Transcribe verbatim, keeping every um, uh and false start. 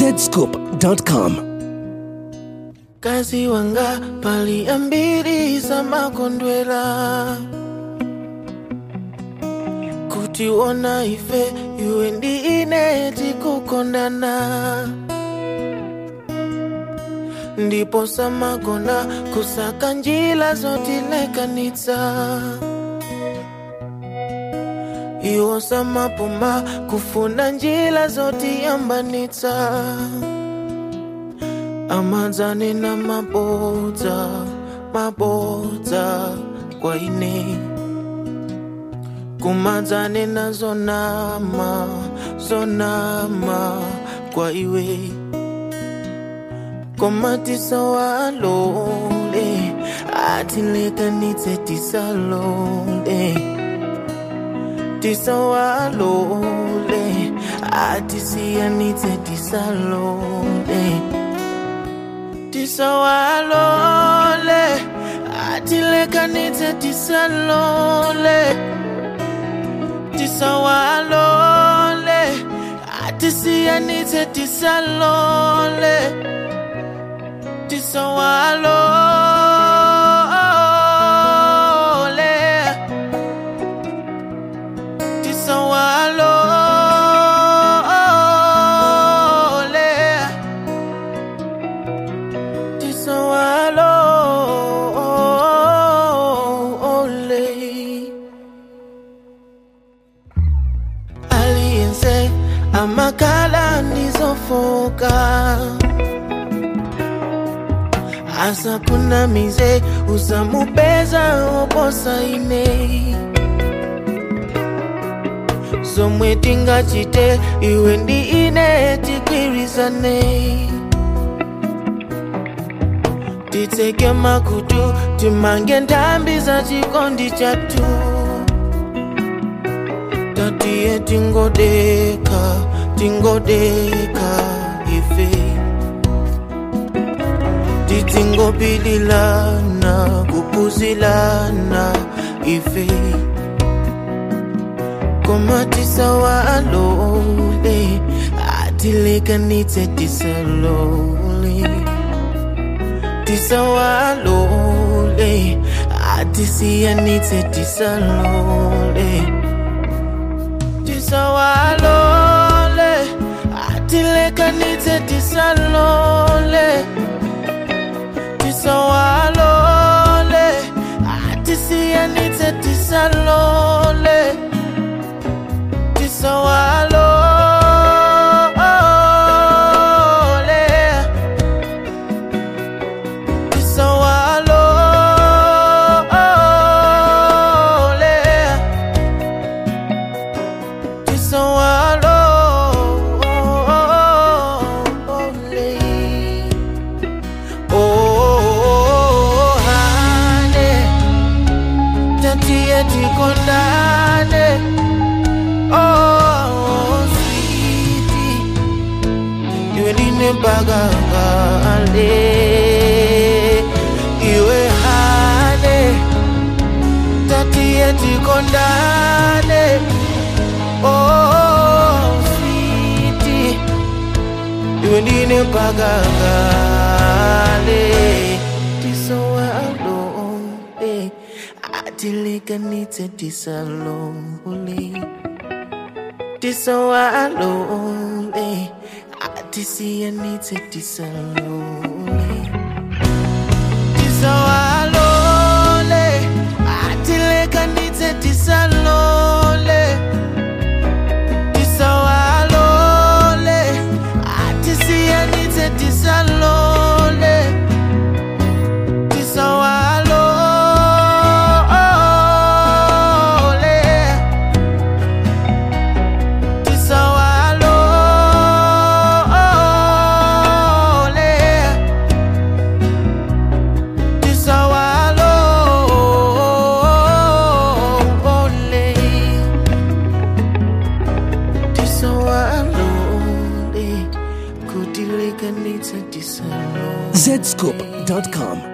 zed scoop dot com. Kazi wanga pali ambiri za makondwela kuti ona ife iwe ndi ine tikukondana ndipo samagona kusaka njila zotilekanitsa iwo samapuma kufuna njila zotiyambanitsa amadzane na mabodza mabodza kwa ine kumadzane na zonama zonama kwa iwe komatisa walole atilekanitse tisalole tisawalole atisiyanitse tisalole tisawalole atilekanitse tisalole tisawalole atisiyanitse tisalole tisawalole amakala nizofoka asa kuna mize usamupeza oposa ine somwe tingachite iwe ndi ine tigwirizane titseke makutu timange nthambi za chikondi chathu tatiye tingodeka tingodeka ife titingopililana kupuzilana ife komatisa walole atilekanitse tisalole tisawalole atisiyanitse tisalole tisawalole atilekanitse tisalole tisawalole atisiyanitse tisalole tisawalole tikondane oh sweetie iwe ndine bagangale iwe hane tatiye tikondane oh sweetie iwe ndine bagangale tisawalole atilekanitse tisalole tisawalole atisiyanitse tisalole tisawalole atilekanitse tisalole tisawalole atisiyanitse tisalole tisawalole zed scoop dot com.